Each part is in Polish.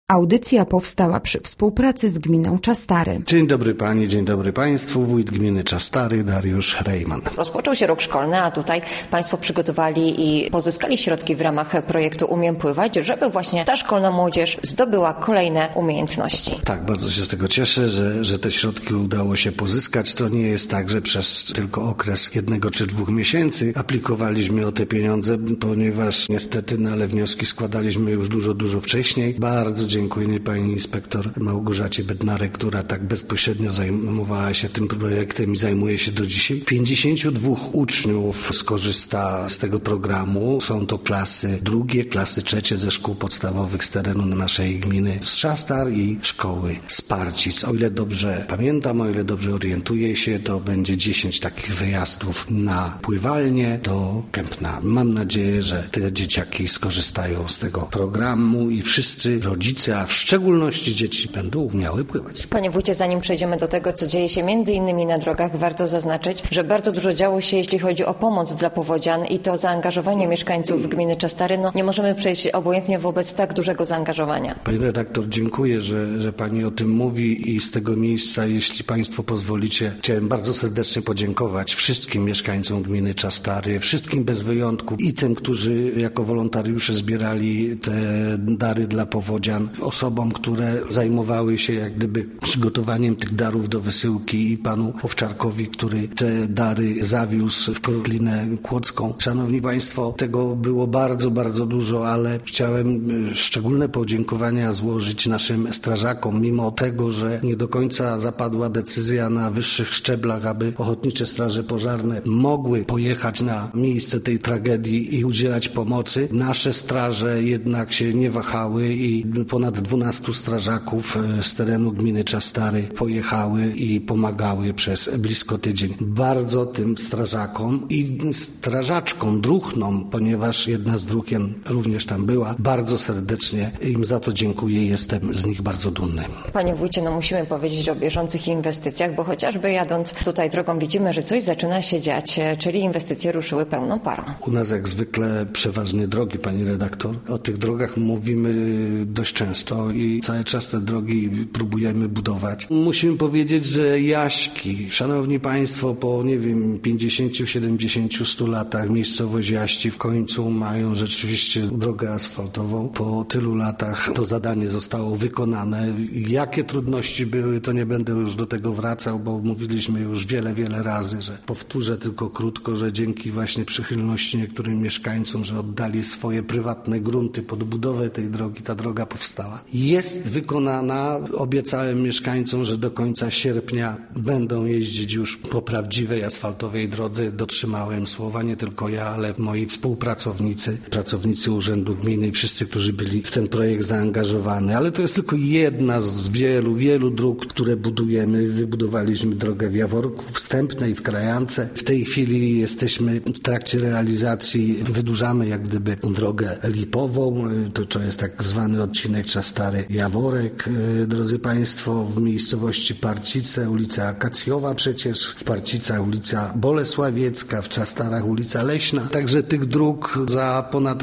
Audycja powstała przy współpracy z gminą Czastary. Dzień dobry pani, dzień dobry państwu. Wójt gminy Czastary, Dariusz Rejman. Rozpoczął się rok szkolny, a tutaj państwo przygotowali i pozyskali środki w ramach projektu Umiem Pływać, żeby właśnie ta szkolna młodzież zdobyła kolejne umiejętności. Tak, bardzo się z tego cieszę, że te środki udało się pozyskać. To nie jest tak, że przez tylko okres 1 czy 2 miesięcy aplikowaliśmy o te pieniądze, ponieważ niestety, ale wnioski składaliśmy już dużo wcześniej. Bardzo dziękuję pani inspektor Małgorzacie Bednarek, która tak bezpośrednio zajmowała się tym projektem i zajmuje się do dzisiaj. 52 uczniów skorzysta z tego programu. Są to klasy drugie, klasy trzecie ze szkół podstawowych z terenu naszej gminy z Czastar i szkoły z Parcic. O ile dobrze pamiętam, o ile dobrze orientuję się, to będzie 10 takich wyjazdów na pływalnię do Kępna. Mam nadzieję, że te dzieciaki skorzystają z tego programu i wszyscy rodzice, a w szczególności dzieci będą umiały pływać. Panie wójcie, zanim przejdziemy do tego, co dzieje się między innymi na drogach, warto zaznaczyć, że bardzo dużo działo się, jeśli chodzi o pomoc dla powodzian i to zaangażowanie mieszkańców gminy Czastary. Nie możemy przejść obojętnie wobec tak dużego zaangażowania. Pani redaktor, dziękuję, że pani o tym mówi i z tego miejsca, jeśli państwo pozwolicie, chciałem bardzo serdecznie podziękować wszystkim mieszkańcom gminy Czastary, wszystkim bez wyjątku i tym, którzy jako wolontariusze zbierali te dary dla powodzian, osobom, które zajmowały się jak gdyby przygotowaniem tych darów do wysyłki i panu Owczarkowi, który te dary zawiózł w Kotlinę Kłodzką. Szanowni państwo, tego było bardzo dużo, ale chciałem szczególne podziękowania złożyć naszym strażakom, mimo tego, że nie do końca zapadła decyzja na wyższych szczeblach, aby ochotnicze straże pożarne mogły pojechać na miejsce tej tragedii i udzielać pomocy. Nasze straże jednak się nie wahały i ponad 12 strażaków z terenu gminy Czastary pojechały i pomagały przez blisko tydzień. Bardzo tym strażakom i strażaczkom, druhnom, ponieważ jedna z druhien również tam była, bardzo serdecznie im za to dziękuję i jestem z nich bardzo dumny. Panie wójcie, musimy powiedzieć o bieżących inwestycjach, bo chociażby jadąc tutaj drogą widzimy, że coś zaczyna się dziać, czyli inwestycje ruszyły pełną parą. U nas jak zwykle przeważnie drogi, pani redaktor. O tych drogach mówimy dość często i cały czas te drogi próbujemy budować. Musimy powiedzieć, że Jaśki, szanowni państwo, po 50, 70, 100 latach miejscowość Jaści w końcu mają rzeczywiście drogę asfaltową. Po tylu latach to zadanie zostało wykonane. Jakie trudności były, to nie będę już do tego wracał, bo mówiliśmy już wiele razy, że powtórzę tylko krótko, że dzięki właśnie przychylności niektórym mieszkańcom, że oddali swoje prywatne grunty pod budowę tej drogi, ta droga powstała. Jest wykonana. Obiecałem mieszkańcom, że do końca sierpnia będą jeździć już po prawdziwej asfaltowej drodze. Dotrzymałem słowa, nie tylko ja, ale moi współpracownicy, pracownicy Urzędu Gminy i wszyscy, którzy byli w ten projekt zaangażowani. Ale to jest tylko jedna z wielu dróg, które budujemy. Wybudowaliśmy drogę w Jaworku, w Stępnej, w Krajance. W tej chwili jesteśmy w trakcie realizacji, wydłużamy jak gdyby drogę lipową. To jest tak zwany odcinek Czastary Jaworek, drodzy państwo, w miejscowości Parcice, ulica Akacjowa przecież, w Parcicach ulica Bolesławiecka, w Czastarach ulica Leśna. Także tych dróg za ponad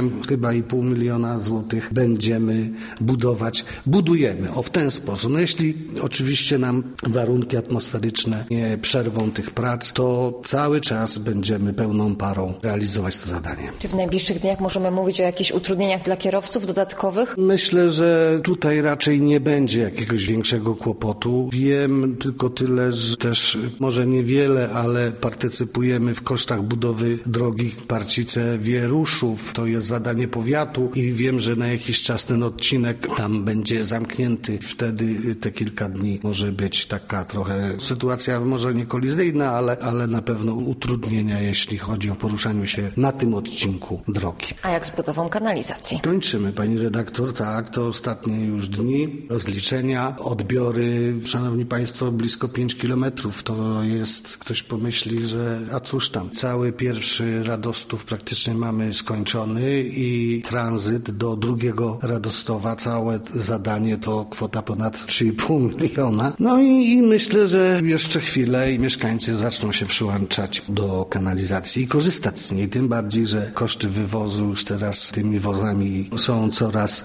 8,5 miliona złotych będziemy budować. Budujemy w ten sposób. Jeśli oczywiście nam warunki atmosferyczne nie przerwą tych prac, to cały czas będziemy pełną parą realizować to zadanie. Czy w najbliższych dniach możemy mówić o jakichś utrudnieniach dla kierowców dodatkowych? Myślę, że tutaj raczej nie będzie jakiegoś większego kłopotu. Wiem tylko tyle, że też może niewiele, ale partycypujemy w kosztach budowy drogi Parcice-Wieruszów. To jest zadanie powiatu i wiem, że na jakiś czas ten odcinek tam będzie zamknięty. Wtedy te kilka dni może być taka trochę sytuacja może nie kolizyjna, ale na pewno utrudnienia, jeśli chodzi o poruszanie się na tym odcinku drogi. A jak z budową kanalizacji? Kończymy, pani redaktor, tak, to ostatnie już dni, rozliczenia, odbiory, szanowni państwo, blisko 5 kilometrów. To jest, ktoś pomyśli, że a cóż tam, cały pierwszy Radostów praktycznie mamy skończony i tranzyt do drugiego Radostowa, całe zadanie to kwota ponad 3,5 miliona. No i myślę, że jeszcze chwilę i mieszkańcy zaczną się przyłączać do kanalizacji i korzystać z niej, tym bardziej, że koszty wywozu już teraz tymi wozami są coraz droższe.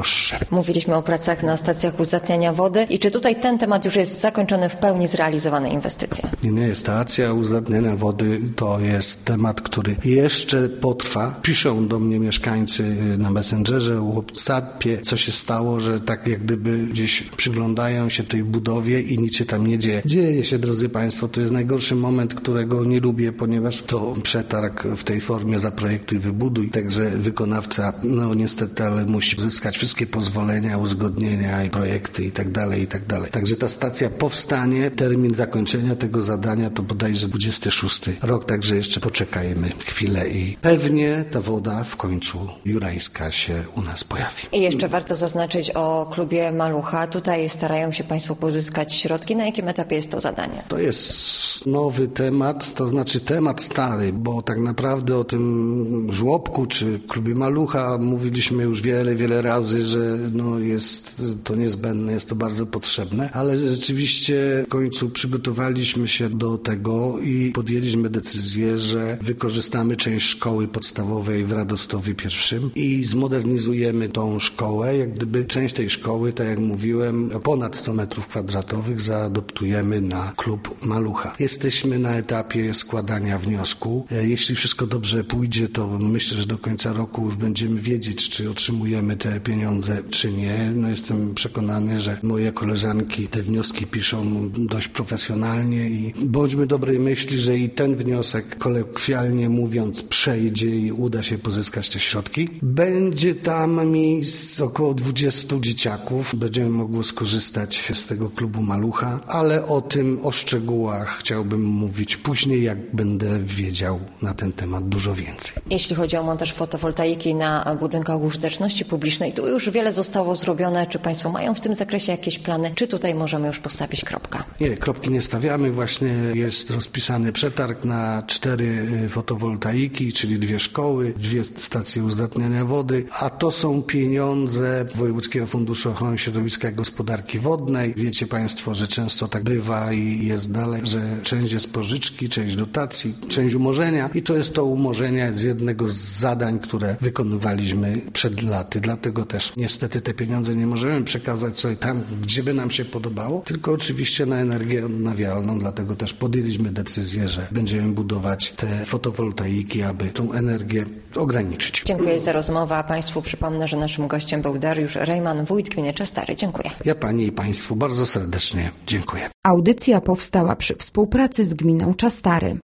droższe. Mówiliśmy o pracach na stacjach uzdatniania wody i czy tutaj ten temat już jest zakończony, w pełni zrealizowane inwestycje? Nie, stacja uzdatniania wody to jest temat, który jeszcze potrwa. Piszą do mnie mieszkańcy na Messengerze, w WhatsAppie, co się stało, że tak jak gdyby gdzieś przyglądają się tej budowie i nic się tam nie dzieje. Dzieje się, drodzy Państwo, to jest najgorszy moment, którego nie lubię, ponieważ to przetarg w tej formie zaprojektuj, wybuduj, także wykonawca, no niestety, ale musi uzyskać wszystkie pozwolenia, uzgodnienia i projekty i tak dalej. Także ta stacja powstanie, termin zakończenia tego zadania to bodajże 26 rok, także jeszcze poczekajmy chwilę i pewnie ta woda w końcu jurajska się u nas pojawi. I jeszcze warto zaznaczyć o klubie Malucha. Tutaj starają się Państwo pozyskać środki. Na jakim etapie jest to zadanie? To jest nowy temat, to znaczy temat stary, bo tak naprawdę o tym żłobku czy klubie Malucha mówiliśmy już wiele razy, że no jest to niezbędne, jest to bardzo potrzebne, ale rzeczywiście w końcu przygotowaliśmy się do tego i podjęliśmy decyzję, że wykorzystamy część szkoły podstawowej w Radostowie I i zmodernizujemy tą szkołę. Jak gdyby część tej szkoły, tak jak mówiłem, ponad 100 metrów kwadratowych zaadoptujemy na klub Malucha. Jesteśmy na etapie składania wniosku. Jeśli wszystko dobrze pójdzie, to myślę, że do końca roku już będziemy wiedzieć, czy otrzymujemy te pieniądze, czy nie. No jestem przekonany, że moje koleżanki te wnioski piszą dość profesjonalnie i bądźmy dobrej myśli, że i ten wniosek, kolokwialnie mówiąc, przejdzie i uda się pozyskać te środki. Będzie tam miejsc około 20 dzieciaków. Będziemy mogli skorzystać z tego klubu Malucha, ale o szczegółach chciałbym mówić później, jak będę wiedział na ten temat dużo więcej. Jeśli chodzi o montaż fotowoltaiki na budynkach użyteczności publicznej, tu już wiele zostało zrobione. Czy Państwo mają w tym zakresie jakieś plany? Czy tutaj możemy już postawić kropkę? Nie, kropki nie stawiamy. Właśnie jest rozpisany przetarg na 4 fotowoltaiki, czyli 2 szkoły, 2 stacje uzdatniania wody, a to są pieniądze Wojewódzkiego Funduszu Ochrony Środowiska i Gospodarki Wodnej. Wiecie Państwo, że często tak bywa i jest dalej, że część jest pożyczki, część dotacji, część umorzenia i to jest to umorzenie z jednego z zadań, które wykonywaliśmy przed laty. Dlatego też niestety te pieniądze nie możemy przekazać sobie tam, gdzie by nam się podobało, tylko oczywiście na energię odnawialną. Dlatego też podjęliśmy decyzję, że będziemy budować te fotowoltaiki, aby tą energię ograniczyć. Dziękuję za rozmowę, a Państwu przypomnę, że naszym gościem był Dariusz Rejman, wójt gminy Czastary. Dziękuję. Ja Pani i Państwu bardzo serdecznie dziękuję. Audycja powstała przy współpracy z gminą Czastary.